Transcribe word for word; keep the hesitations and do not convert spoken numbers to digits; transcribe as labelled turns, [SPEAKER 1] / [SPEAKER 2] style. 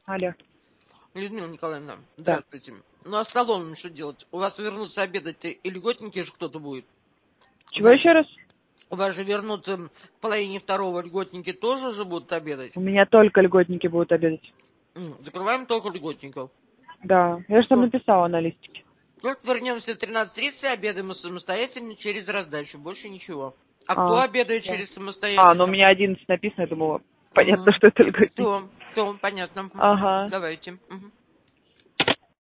[SPEAKER 1] Алло.
[SPEAKER 2] Людмила Николаевна,
[SPEAKER 1] Да.
[SPEAKER 2] здравствуйте. Ну, а с талонами что делать? У вас вернутся обедать и льготники же кто-то будет?
[SPEAKER 1] Чего еще раз?
[SPEAKER 2] У вас же вернутся в половине второго льготники тоже же будут обедать?
[SPEAKER 1] У меня только льготники будут обедать.
[SPEAKER 2] М, Закрываем только льготников.
[SPEAKER 1] Да, я же там написала на листике.
[SPEAKER 2] Только вернемся в тринадцать тридцать, обедаем мы самостоятельно через раздачу, больше ничего. А,
[SPEAKER 1] А,
[SPEAKER 2] кто обедает
[SPEAKER 1] да.
[SPEAKER 2] через
[SPEAKER 1] А,
[SPEAKER 2] самостоятельно?
[SPEAKER 1] ну у меня одиннадцать написано, я думала, понятно,
[SPEAKER 2] Угу.
[SPEAKER 1] что это льготники.
[SPEAKER 2] Все, все, понятно.
[SPEAKER 1] Ага.
[SPEAKER 2] Давайте. Угу.